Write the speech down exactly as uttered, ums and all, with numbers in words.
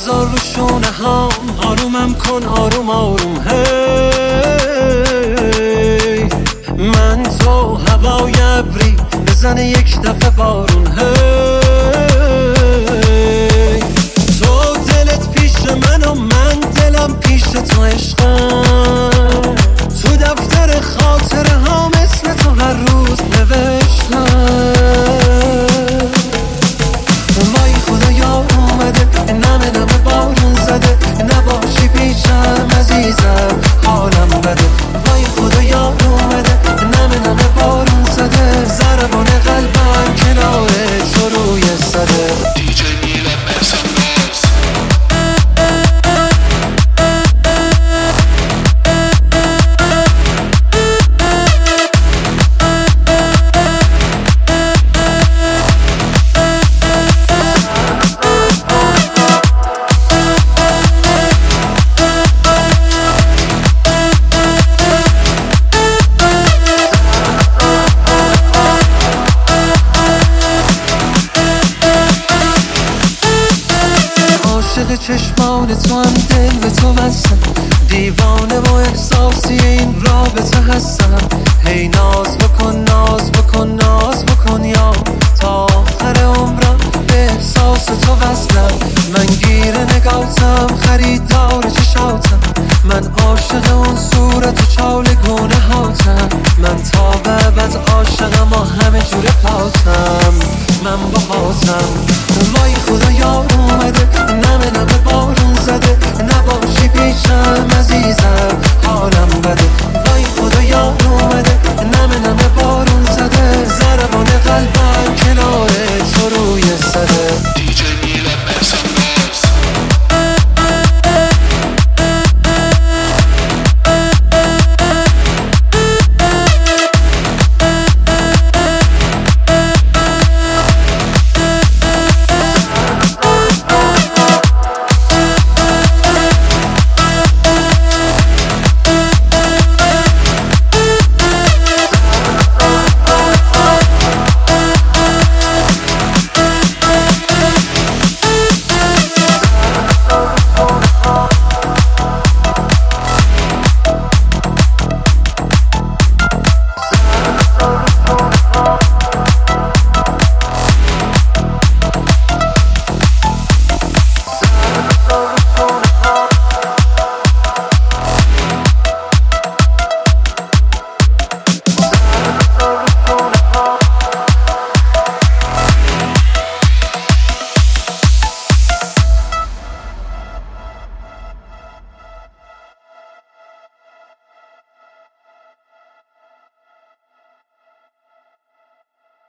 بذار رو شونه هم، آرومم کن آروم آروم. هی من تو هوای ابری بزنه یک دفعه بارون. هی تو دلت پیش من و من دلم پیش تو عشقم. تو دفتر خاطره هم اسم تو هر روز نوشتم. وای خدا یار اومده نمه نمه بارون زده، نباشی پیشم عزیزم حالم بده. وای خدا یار اومده نمه نمه بارون زده، ضربان قلبم کنار تو روی صده. عاشق چشمان تو هم دل به تو بستم، دیوانه و احساسی این رابطه هستم. هی ناز بکن ناز بکن ناز بکن یا تا آخر عمرم به احساس تو وصلم. من گیر نگاهتم خریدار چشاتم، من عاشق اون صورت و چالگونه هاتم. من تا به ابد عاشقم و همه جور پاتم، من با هاتم. وای خدا یار اومده نمه نمه بارون زده، نباشی پیشم عزیزم حالم بده. وای خدا یار اومده نمه نمه بارون زده، ضربان قلبم کنار تو روی صده.